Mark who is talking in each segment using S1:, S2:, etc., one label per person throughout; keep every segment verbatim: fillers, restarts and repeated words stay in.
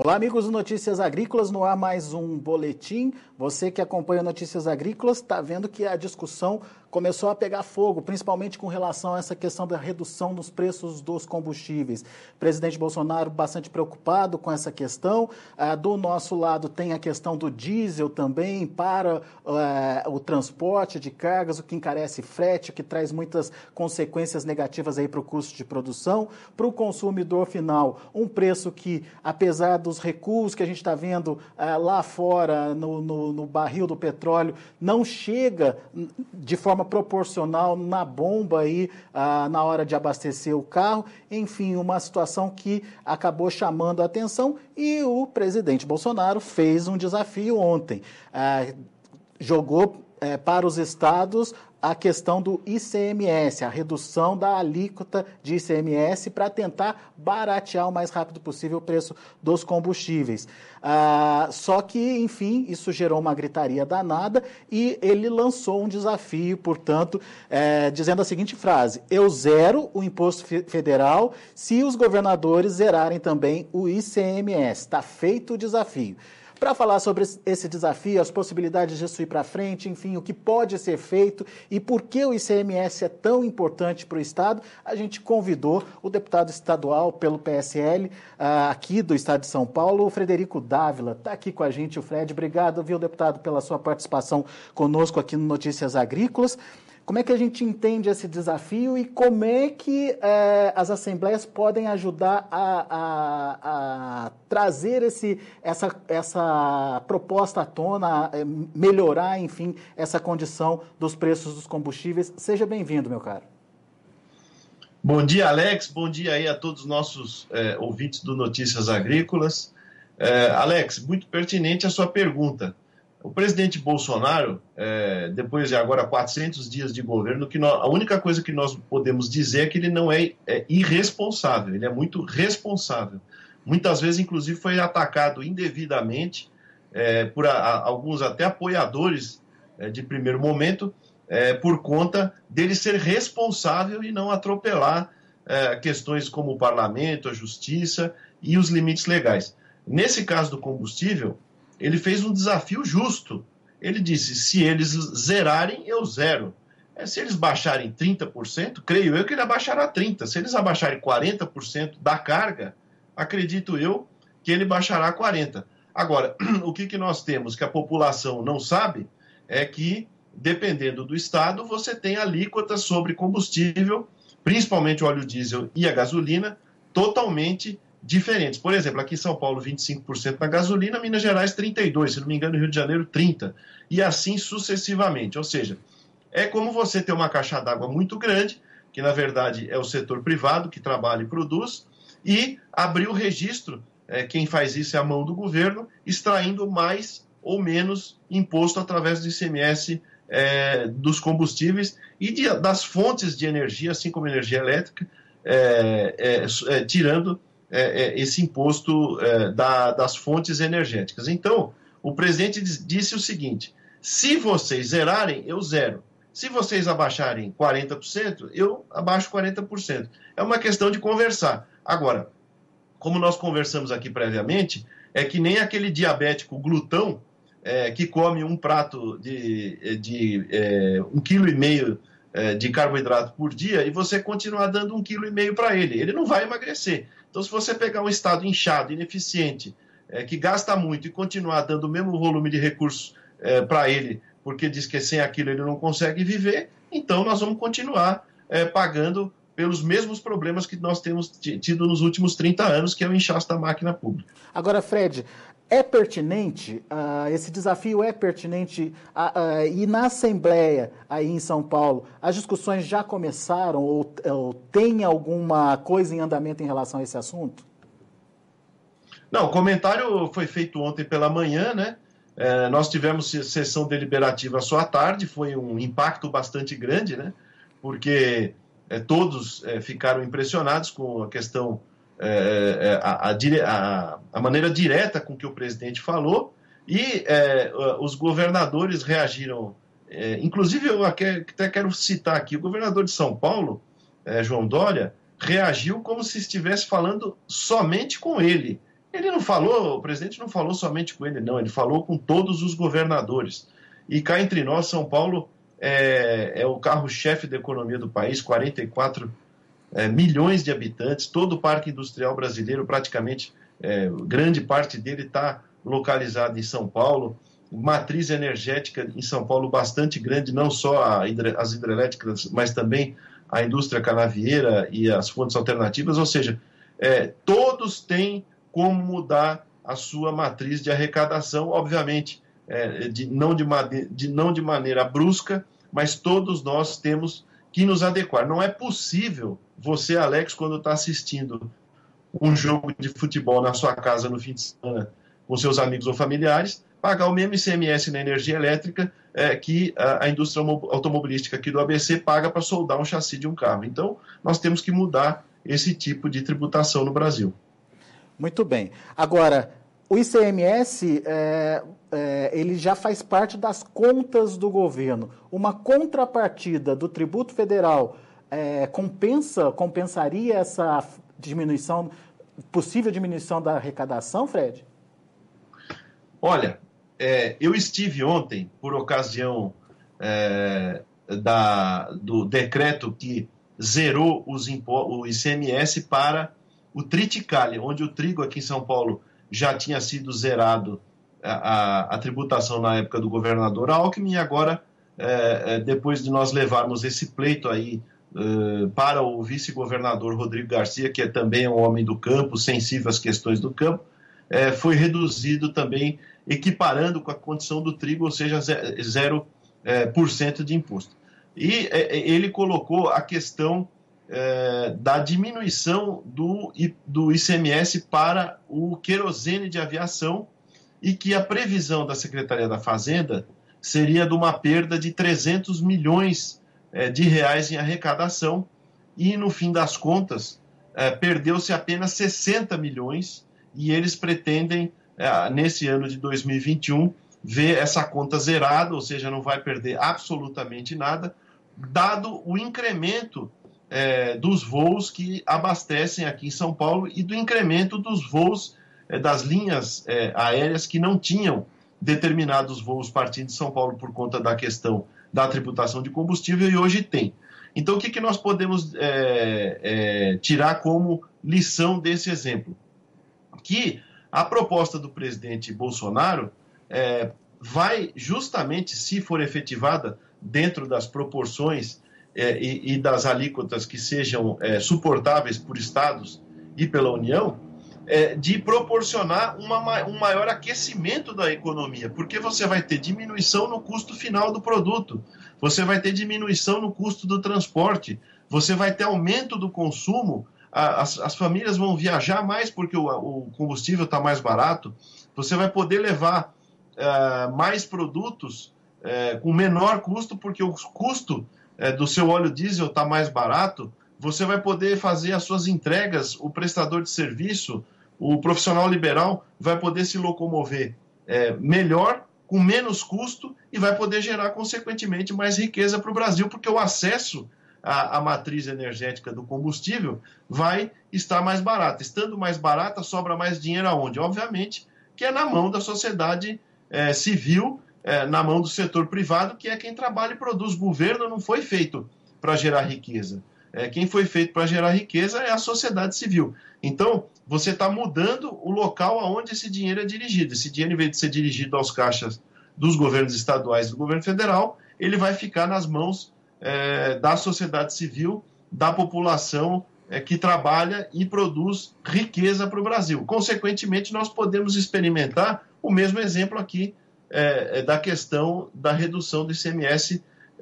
S1: Olá, amigos do Notícias Agrícolas, no ar mais um boletim. Você que acompanha Notícias Agrícolas está vendo que a discussão começou a pegar fogo, principalmente com relação a essa questão da redução dos preços dos combustíveis. O presidente Bolsonaro bastante preocupado com essa questão. Ah, do nosso lado tem a questão do diesel também para ah, o transporte de cargas, o que encarece frete, o que traz muitas consequências negativas aí para o custo de produção. Para o consumidor final, um preço que, apesar dos recuos que a gente está vendo ah, lá fora, no, no, no barril do petróleo, não chega de forma proporcional na bomba aí, ah, na hora de abastecer o carro. Enfim, uma situação que acabou chamando a atenção e o presidente Bolsonaro fez um desafio ontem. Ah, jogou eh, para os estados a questão do I C M S, a redução da alíquota de I C M S para tentar baratear o mais rápido possível o preço dos combustíveis. Ah, só que, enfim, isso gerou uma gritaria danada e ele lançou um desafio, portanto, é, dizendo a seguinte frase: eu zero o imposto federal se os governadores zerarem também o I C M S. Está feito o desafio. Para falar sobre esse desafio, as possibilidades disso ir para frente, enfim, o que pode ser feito e por que o I C M S é tão importante para o Estado, a gente convidou o deputado estadual pelo P S L, uh, aqui do Estado de São Paulo, o Frederico Dávila. Está aqui com a gente o Fred. Obrigado, viu, deputado, pela sua participação conosco aqui no Notícias Agrícolas. Como é que a gente entende esse desafio e como é que eh, as assembleias podem ajudar a, a, a trazer esse, essa, essa proposta à tona, a melhorar, enfim, essa condição dos preços dos combustíveis? Seja bem-vindo, meu caro.
S2: Bom dia, Alex. Bom dia aí a todos os nossos eh, ouvintes do Notícias Agrícolas. Eh, Alex, muito pertinente a sua pergunta. O presidente Bolsonaro, é, depois de agora quatrocentos dias de governo, que nós, a única coisa que nós podemos dizer é que ele não é, é irresponsável, ele é muito responsável. Muitas vezes, inclusive, foi atacado indevidamente é, por a, a, alguns até apoiadores é, de primeiro momento, é, por conta dele ser responsável e não atropelar é, questões como o parlamento, a justiça e os limites legais. Nesse caso do combustível, ele fez um desafio justo. Ele disse, se eles zerarem, eu zero. É, se eles baixarem trinta por cento, creio eu que ele abaixará trinta por cento. Se eles abaixarem quarenta por cento da carga, acredito eu que ele baixará quarenta por cento. Agora, o que, que nós temos que a população não sabe é que, dependendo do estado, você tem alíquotas sobre combustível, principalmente o óleo diesel e a gasolina, totalmente diferentes. Por exemplo, aqui em São Paulo, vinte e cinco por cento na gasolina, Minas Gerais, trinta e dois por cento, se não me engano, no Rio de Janeiro, trinta por cento, e assim sucessivamente. Ou seja, é como você ter uma caixa d'água muito grande, que na verdade é o setor privado que trabalha e produz, e abrir o registro, é, quem faz isso é a mão do governo, extraindo mais ou menos imposto através do I C M S é, dos combustíveis e de, das fontes de energia, assim como energia elétrica, é, é, é, tirando É, é, esse imposto é, da, das fontes energéticas. Então, o presidente diz, disse o seguinte: se vocês zerarem, eu zero. Se vocês abaixarem quarenta por cento, eu abaixo quarenta por cento. É uma questão de conversar. Agora, como nós conversamos aqui previamente, é que nem aquele diabético glutão é, que come um prato de, de é, um quilo e meio é, de carboidrato por dia e você continuar dando um quilo e meio para ele. Ele não vai emagrecer. Então, se você pegar um estado inchado, ineficiente, é, que gasta muito e continuar dando o mesmo volume de recursos é, para ele, porque diz que sem aquilo ele não consegue viver, então nós vamos continuar é, pagando pelos mesmos problemas que nós temos tido nos últimos trinta anos, que é o inchaço da máquina pública.
S1: Agora, Fred, é pertinente, uh, esse desafio é pertinente, uh, uh, e na Assembleia aí em São Paulo, as discussões já começaram ou, ou tem alguma coisa em andamento em relação a esse assunto?
S2: Não, o comentário foi feito ontem pela manhã, né? É, nós tivemos sessão deliberativa só à tarde, foi um impacto bastante grande, né? Porque é, todos é, ficaram impressionados com a questão... É, a, a, a maneira direta com que o presidente falou e é, os governadores reagiram, é, inclusive eu até quero citar aqui, o governador de São Paulo, é, João Dória, reagiu como se estivesse falando somente com ele, Ele não falou, o presidente não falou somente com ele, não, ele falou com todos os governadores. E cá entre nós, São Paulo é, é o carro-chefe da economia do país, quarenta e quatro é, milhões de habitantes, todo o parque industrial brasileiro, praticamente, é, grande parte dele está localizado em São Paulo, matriz energética em São Paulo bastante grande, não só a hidre, as hidrelétricas, mas também a indústria canavieira e as fontes alternativas, ou seja, é, todos têm como mudar a sua matriz de arrecadação, obviamente, é, de, não de, de, não de maneira brusca, mas todos nós temos que nos adequar. Não é possível você, Alex, quando está assistindo um jogo de futebol na sua casa no fim de semana com seus amigos ou familiares, pagar o mesmo I C M S na energia elétrica é, que a, a indústria automobilística aqui do A B C paga para soldar um chassi de um carro. Então, nós temos que mudar esse tipo de tributação no Brasil.
S1: Muito bem. Agora, o I C M S, é, é, ele já faz parte das contas do governo. Uma contrapartida do tributo federal é, compensa, compensaria essa diminuição, possível diminuição da arrecadação, Fred?
S2: Olha, é, eu estive ontem, por ocasião é, da, do decreto que zerou os impo- o I C M S para o triticale, onde o trigo aqui em São Paulo já tinha sido zerado a, a, a tributação na época do governador Alckmin, e agora, é, depois de nós levarmos esse pleito aí é, para o vice-governador Rodrigo Garcia, que é também um homem do campo, sensível às questões do campo, é, foi reduzido também, equiparando com a condição do trigo, ou seja, zero por cento de imposto. E é, ele colocou a questão É, da diminuição do, do I C M S para o querosene de aviação, e que a previsão da Secretaria da Fazenda seria de uma perda de trezentos milhões é, de reais em arrecadação, e no fim das contas é, perdeu-se apenas sessenta milhões, e eles pretendem, é, nesse ano de dois mil e vinte e um, ver essa conta zerada, ou seja, não vai perder absolutamente nada, dado o incremento É, dos voos que abastecem aqui em São Paulo e do incremento dos voos é, das linhas é, aéreas que não tinham determinados voos partindo de São Paulo por conta da questão da tributação de combustível, e hoje tem. Então, o que, que nós podemos é, é, tirar como lição desse exemplo? Que a proposta do presidente Bolsonaro é, vai justamente, se for efetivada dentro das proporções É, e, e das alíquotas que sejam é, suportáveis por estados e pela União, é, de proporcionar uma, um maior aquecimento da economia, porque você vai ter diminuição no custo final do produto, você vai ter diminuição no custo do transporte, você vai ter aumento do consumo, a, as, as famílias vão viajar mais porque o, o combustível está mais barato, você vai poder levar uh, mais produtos uh, com menor custo, porque o custo É, do seu óleo diesel está mais barato, você vai poder fazer as suas entregas, o prestador de serviço, o profissional liberal vai poder se locomover é, melhor, com menos custo, e vai poder gerar, consequentemente, mais riqueza para o Brasil, porque o acesso à, à matriz energética do combustível vai estar mais barato. Estando mais barata, sobra mais dinheiro aonde? Obviamente que é na mão da sociedade é, civil, É, na mão do setor privado, que é quem trabalha e produz. O governo não foi feito para gerar riqueza. É, quem foi feito para gerar riqueza é a sociedade civil. Então, você está mudando o local aonde esse dinheiro é dirigido. Esse dinheiro, em vez de ser dirigido aos caixas dos governos estaduais e do governo federal, ele vai ficar nas mãos é, da sociedade civil, da população é, que trabalha e produz riqueza para o Brasil. Consequentemente, nós podemos experimentar o mesmo exemplo aqui É, é da questão da redução do I C M S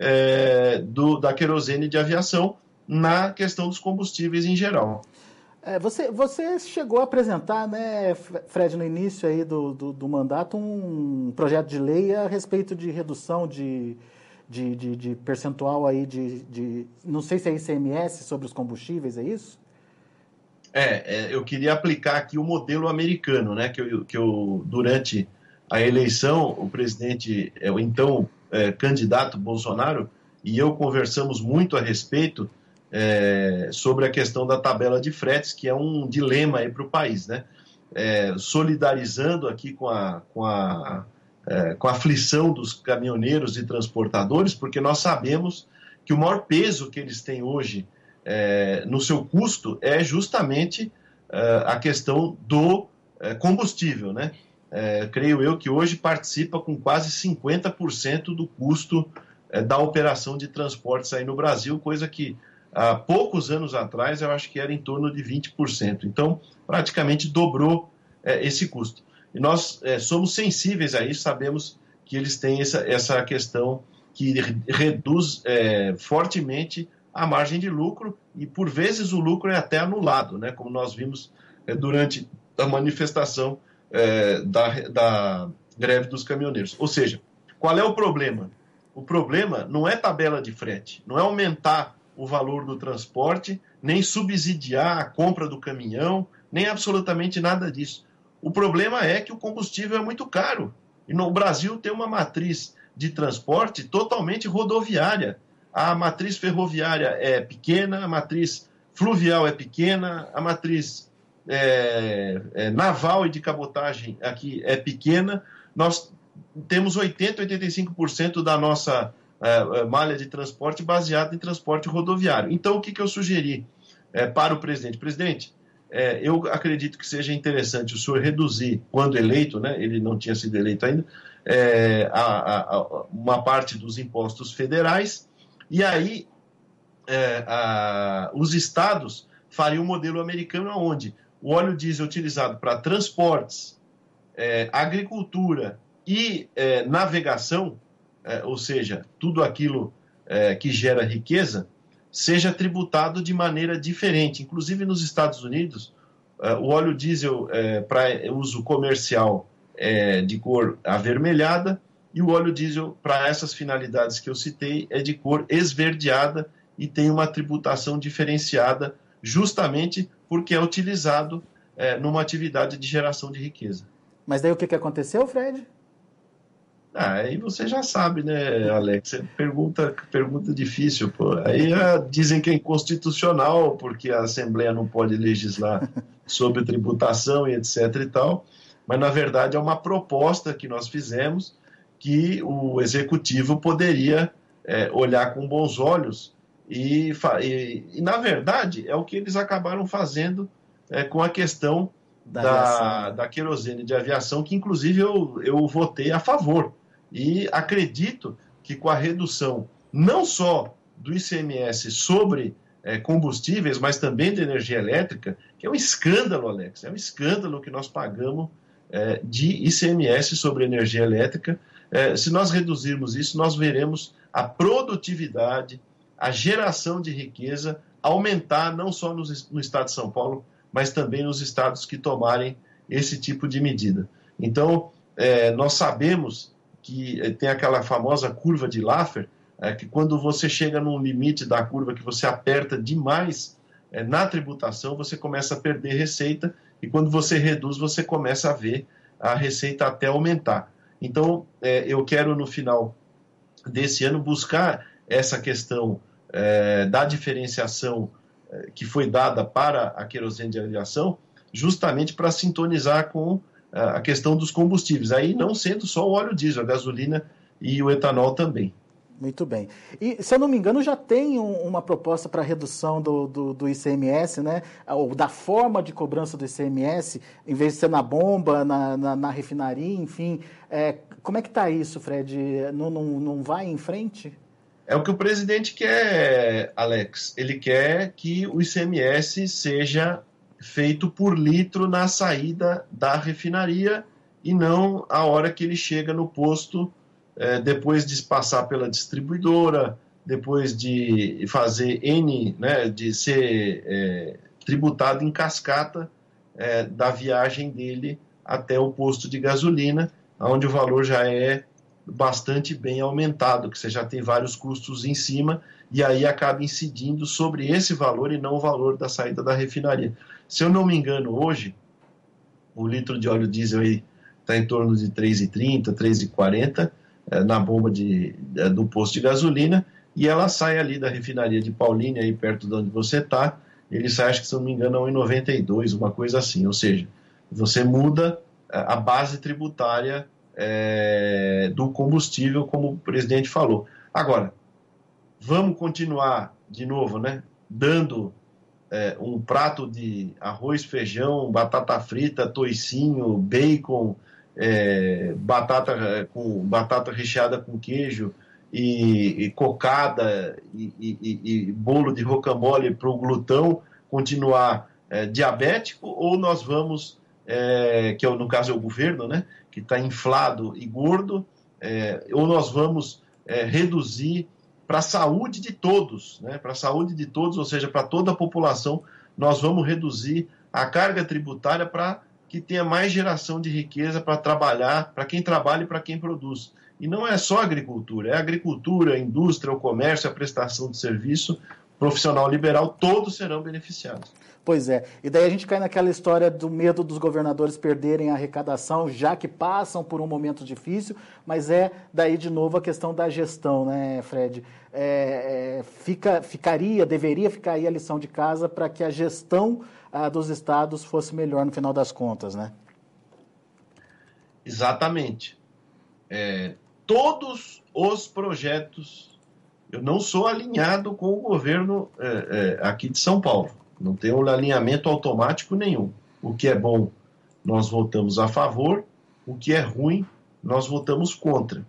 S2: é, do, da querosene de aviação na questão dos combustíveis em geral.
S1: É, você, você chegou a apresentar, né, Fred, no início aí do, do, do mandato, um projeto de lei a respeito de redução de, de, de, de percentual aí de, de, não sei se é I C M S sobre os combustíveis, é isso?
S2: É, é eu queria aplicar aqui o modelo americano, né, que eu, que eu durante a eleição, o presidente, o então é, candidato Bolsonaro, e eu conversamos muito a respeito é, sobre a questão da tabela de fretes, que é um dilema aí para o país, né? é, solidarizando aqui com a, com, a, é, com a aflição dos caminhoneiros e transportadores, porque nós sabemos que o maior peso que eles têm hoje é, no seu custo é justamente é, a questão do é, combustível, né? É, creio eu que hoje participa com quase cinquenta por cento do custo é, da operação de transportes aí no Brasil, coisa que há poucos anos atrás eu acho que era em torno de vinte por cento. Então, praticamente dobrou é, esse custo. E nós é, somos sensíveis a isso, sabemos que eles têm essa, essa questão que reduz é, fortemente a margem de lucro e, por vezes, o lucro é até anulado, né? Como nós vimos é, durante a manifestação É, da, da greve dos caminhoneiros. Ou seja, qual é o problema? O problema não é tabela de frete, não é aumentar o valor do transporte, nem subsidiar a compra do caminhão, nem absolutamente nada disso. O problema é que o combustível é muito caro. E no Brasil tem uma matriz de transporte totalmente rodoviária. A matriz ferroviária é pequena, a matriz fluvial é pequena, a matriz É, é, naval e de cabotagem aqui é pequena. Nós temos oitenta, oitenta e cinco por cento da nossa é, malha de transporte baseada em transporte rodoviário. Então, o que, que eu sugeri é, para o presidente? Presidente, é, eu acredito que seja interessante o senhor reduzir, quando eleito, né, ele não tinha sido eleito ainda, é, a, a, uma parte dos impostos federais, e aí é, a, os estados fariam um modelo americano onde o óleo diesel utilizado para transportes, é, agricultura e é, navegação, é, ou seja, tudo aquilo é, que gera riqueza, seja tributado de maneira diferente. Inclusive nos Estados Unidos, é, o óleo diesel é, para uso comercial é de cor avermelhada e o óleo diesel para essas finalidades que eu citei é de cor esverdeada e tem uma tributação diferenciada justamente porque é utilizado é, numa atividade de geração de riqueza.
S1: Mas daí o que, que aconteceu, Fred?
S2: Ah, aí você já sabe, né, Alex? Pergunta, pergunta difícil, pô. Aí ah, dizem que é inconstitucional, porque a Assembleia não pode legislar sobre tributação e etc e tal, mas na verdade é uma proposta que nós fizemos que o Executivo poderia é, olhar com bons olhos. E, e, e, na verdade, é o que eles acabaram fazendo é, com a questão da, da, da querosene de aviação, que inclusive eu, eu votei a favor. E acredito que com a redução não só do I C M S sobre é, combustíveis, mas também de energia elétrica, que é um escândalo, Alex, é um escândalo que nós pagamos é, de I C M S sobre energia elétrica. É, se nós reduzirmos isso, nós veremos a produtividade, a geração de riqueza aumentar não só no, no estado de São Paulo, mas também nos estados que tomarem esse tipo de medida. Então, é, nós sabemos que é, tem aquela famosa curva de Laffer, é, que quando você chega num limite da curva que você aperta demais é, na tributação, você começa a perder receita, e quando você reduz, você começa a ver a receita até aumentar. Então, é, eu quero, no final desse ano, buscar essa questão É, da diferenciação é, que foi dada para a querosene de aviação, justamente para sintonizar com é, a questão dos combustíveis, aí não sendo só o óleo diesel, a gasolina e o etanol também.
S1: Muito bem. E, se eu não me engano, já tem um, uma proposta para redução do, do, do I C M S, né? Ou da forma de cobrança do I C M S, em vez de ser na bomba, na, na, na refinaria, enfim. É, como é que está isso, Fred? Não, não, não vai em frente?
S2: É o que o presidente quer, Alex. Ele quer que o I C M S seja feito por litro na saída da refinaria e não a hora que ele chega no posto, é, depois de passar pela distribuidora, depois de fazer N, né, de ser é, tributado em cascata é, da viagem dele até o posto de gasolina, onde o valor já é bastante bem aumentado, que você já tem vários custos em cima, e aí acaba incidindo sobre esse valor e não o valor da saída da refinaria. Se eu não me engano, hoje, o litro de óleo diesel está em torno de três reais e trinta centavos, três reais e quarenta centavos é, na bomba de, é, do posto de gasolina, e ela sai ali da refinaria de Paulínia, aí perto de onde você está, ele sai, acho que se eu não me engano, a um real e noventa e dois centavos, uma coisa assim, ou seja, Você muda a base tributária é, do combustível, como o presidente falou. Agora, vamos continuar, de novo, né, dando é, um prato de arroz, feijão, batata frita, toicinho, bacon, é, batata, com, batata recheada com queijo e, e cocada e, e, e bolo de rocambole para o glutão continuar é, diabético, ou nós vamos, é, que é, no caso é o governo, né, que está inflado e gordo, é, ou nós vamos é, reduzir para a saúde de todos, né, para a saúde de todos, ou seja, para toda a população, nós vamos reduzir a carga tributária para que tenha mais geração de riqueza para trabalhar, para quem trabalha e para quem produz. E não é só agricultura, é a agricultura, a indústria, o comércio, a prestação de serviço, profissional liberal, todos serão beneficiados.
S1: Pois é, e daí a gente cai naquela história do medo dos governadores perderem a arrecadação, já que passam por um momento difícil, mas é daí de novo a questão da gestão, né, Fred? É, é, fica, ficaria, deveria ficar aí a lição de casa para que a gestão ah, dos estados fosse melhor no final das contas, né?
S2: Exatamente. É, todos os projetos, eu não sou alinhado com o governo é, é, aqui de São Paulo. Não tem um alinhamento automático nenhum. O que é bom, nós votamos a favor. O que é ruim, nós votamos contra.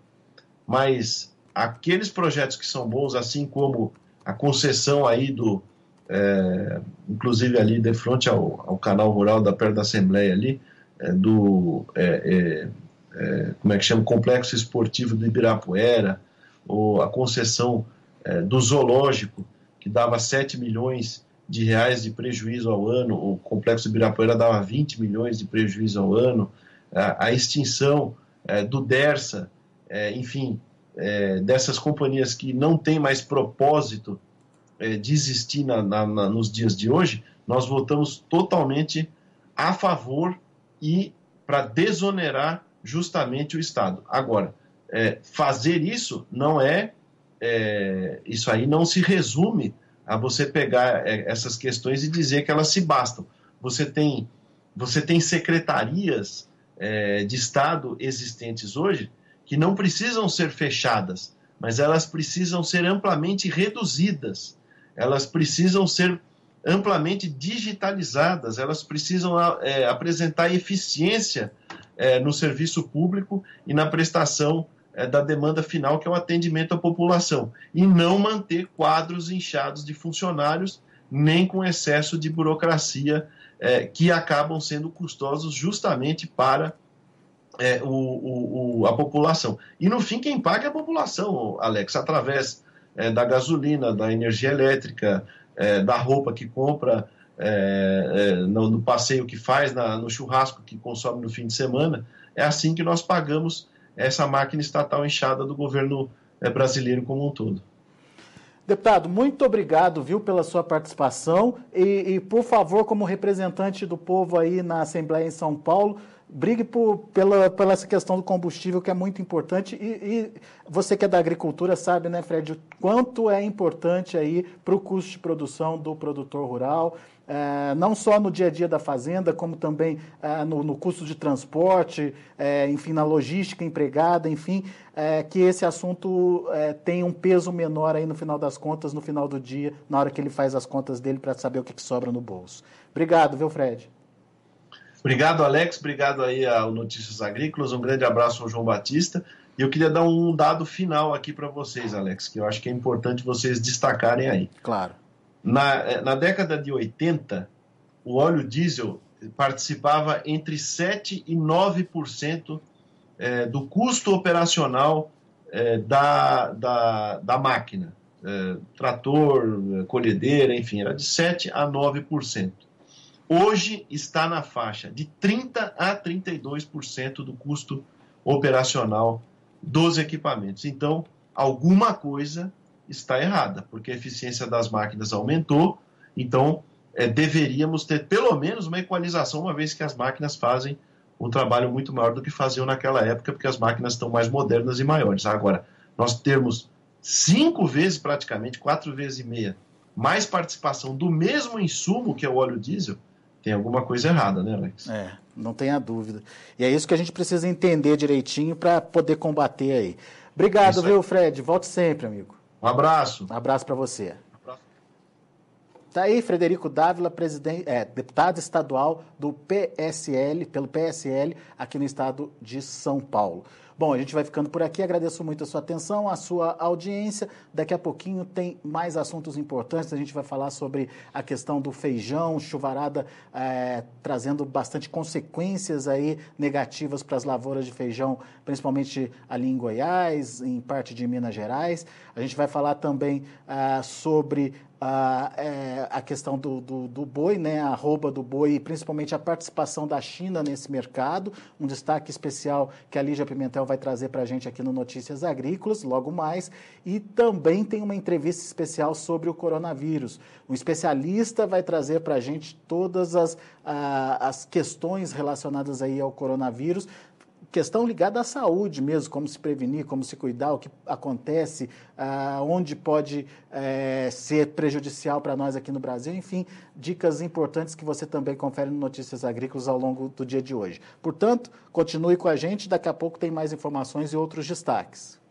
S2: Mas aqueles projetos que são bons, assim como a concessão aí do, é, inclusive ali de frente ao, ao canal rural da perto da Assembleia ali, é, do, é, é, é, como é que chama, Complexo Esportivo do Ibirapuera, ou a concessão é, do zoológico, que dava sete milhões de reais de prejuízo ao ano, o Complexo Ibirapuera dava vinte milhões de prejuízo ao ano, a, a extinção é, do Dersa, é, enfim, é, dessas companhias que não têm mais propósito é, de existir na, na, na, nos dias de hoje, nós votamos totalmente a favor e para desonerar justamente o Estado. Agora, é, fazer isso não é, é, isso aí não se resume a você pegar essas questões e dizer que elas se bastam. Você tem, você tem secretarias é, de Estado existentes hoje que não precisam ser fechadas, mas elas precisam ser amplamente reduzidas, elas precisam ser amplamente digitalizadas, elas precisam é, apresentar eficiência é, no serviço público e na prestação É, da demanda final, que é o atendimento à população, e não manter quadros inchados de funcionários, nem com excesso de burocracia, é, que acabam sendo custosos justamente para é, o, o, o, a população. E no fim, quem paga é a população, Alex, através é, da gasolina, da energia elétrica, é, da roupa que compra, é, é, no, no passeio que faz, na, no churrasco que consome no fim de semana. É assim que nós pagamos essa máquina estatal inchada do governo brasileiro como um todo.
S1: Deputado, muito obrigado, viu, pela sua participação e, e, por favor, como representante do povo aí na Assembleia em São Paulo, brigue por, pela, pela essa questão do combustível, que é muito importante, e, e você que é da agricultura sabe, né, Fred, o quanto é importante aí para o custo de produção do produtor rural, é, não só no dia a dia da fazenda, como também é, no, no custo de transporte, é, enfim, na logística empregada, enfim, é, que esse assunto é, tenha um peso menor aí no final das contas, no final do dia, na hora que ele faz as contas dele para saber o que, que sobra no bolso. Obrigado, viu, Fred?
S2: Obrigado, Alex. Obrigado aí ao Notícias Agrícolas. Um grande abraço ao João Batista. E eu queria dar um dado final aqui para vocês, Alex, que eu acho que é importante vocês destacarem aí.
S1: Claro.
S2: Na, na década de oitenta, o óleo diesel participava entre sete por cento e nove por cento é, do custo operacional é, da, da, da máquina. É, trator, colhedeira, enfim, era de sete a nove por cento. Hoje está na faixa de trinta a trinta e dois por cento do custo operacional dos equipamentos. Então, alguma coisa está errada, porque a eficiência das máquinas aumentou, então é, deveríamos ter pelo menos uma equalização, uma vez que as máquinas fazem um trabalho muito maior do que faziam naquela época, porque as máquinas estão mais modernas e maiores. Agora, nós temos cinco vezes praticamente, quatro vezes e meia, mais participação do mesmo insumo que é o óleo diesel, tem alguma coisa errada, né, Alex?
S1: É, não tenha dúvida. E é isso que a gente precisa entender direitinho para poder combater aí. Obrigado,
S2: aí.
S1: viu, Fred? Volte sempre, amigo.
S2: Um abraço.
S1: Um abraço para você.
S2: Um abraço.
S1: Tá aí Frederico Dávila, presidente, é, deputado estadual do P S L, pelo P S L, aqui no estado de São Paulo. Bom, a gente vai ficando por aqui, agradeço muito a sua atenção, a sua audiência. Daqui a pouquinho tem mais assuntos importantes, a gente vai falar sobre a questão do feijão, chuvarada, é, trazendo bastante consequências aí negativas para as lavouras de feijão, principalmente ali em Goiás, em parte de Minas Gerais. A gente vai falar também ah, sobre a, é, a questão do, do, do boi, né, a arroba do boi, e principalmente a participação da China nesse mercado, um destaque especial que a Lígia Pimentel vai trazer para a gente aqui no Notícias Agrícolas, logo mais, e também tem uma entrevista especial sobre o coronavírus. Um especialista vai trazer para a gente todas as, a, as questões relacionadas aí ao coronavírus, questão ligada à saúde mesmo, como se prevenir, como se cuidar, o que acontece, ah, onde pode eh, ser prejudicial para nós aqui no Brasil, enfim, dicas importantes que você também confere no Notícias Agrícolas ao longo do dia de hoje. Portanto, continue com a gente, daqui a pouco tem mais informações e outros destaques.